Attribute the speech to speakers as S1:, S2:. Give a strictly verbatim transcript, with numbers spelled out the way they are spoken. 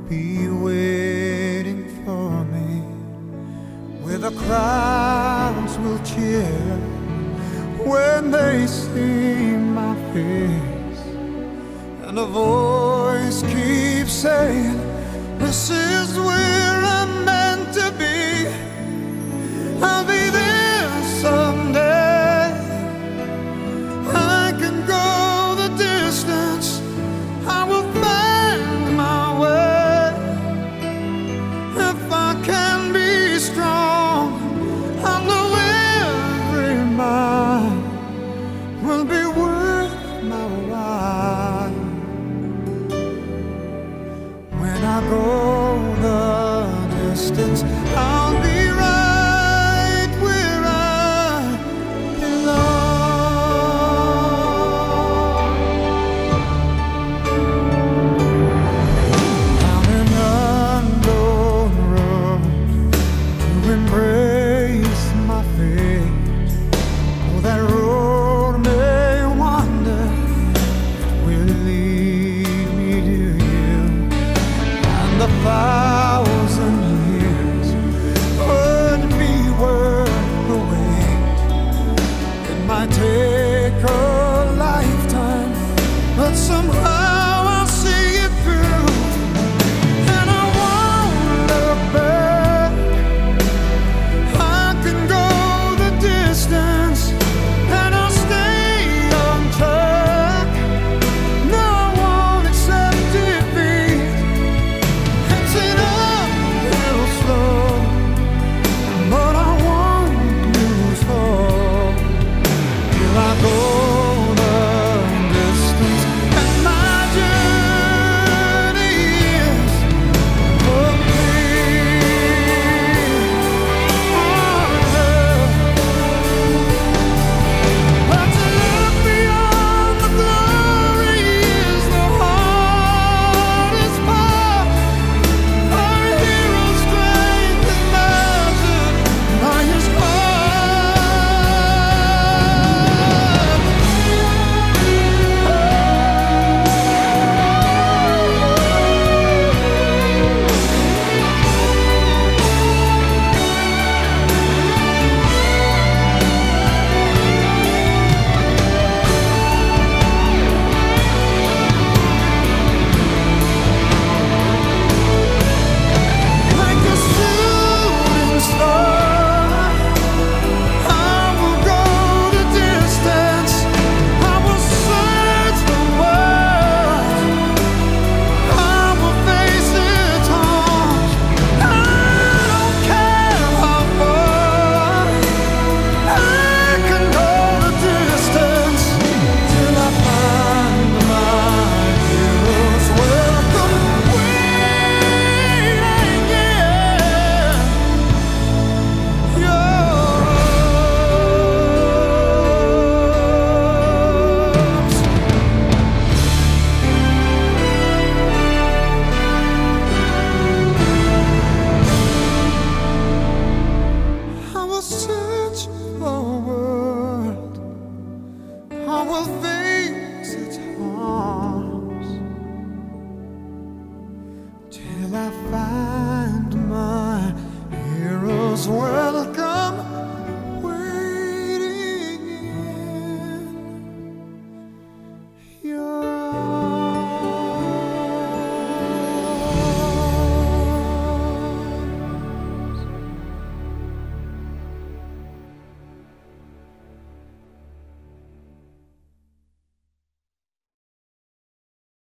S1: be waiting for me, where the crowds will cheer when they see my face, and a voice keeps saying, this is where I'm meant to be. I'll be there someday. I can go the distance. I will find my way. If I can be strong, I know every mile will be worth my while. When I go the distance, I'll be right where I belong. I'm an unknown road to embrace my fate. Oh, that road may wander, will lead me to you, and the thousand years would be worth the wait. It might take a lifetime, but somehow I'll see it through, and I won't look back. I can go the distance, and I'll stay on track. No, I won't accept defeat. It's an uphill slope, but I won't lose hope till I go the distance, and my journey is complete. But to look beyond the glory is the hardest part. Our hero's strength is measured by his heart. Like a shooting star, I will go the distance. I will search the world. I will face its harms. I don't care how far. I can go the distance till I find my hero's welcome waiting. Yeah, yours. I will search the world. I will face its harm.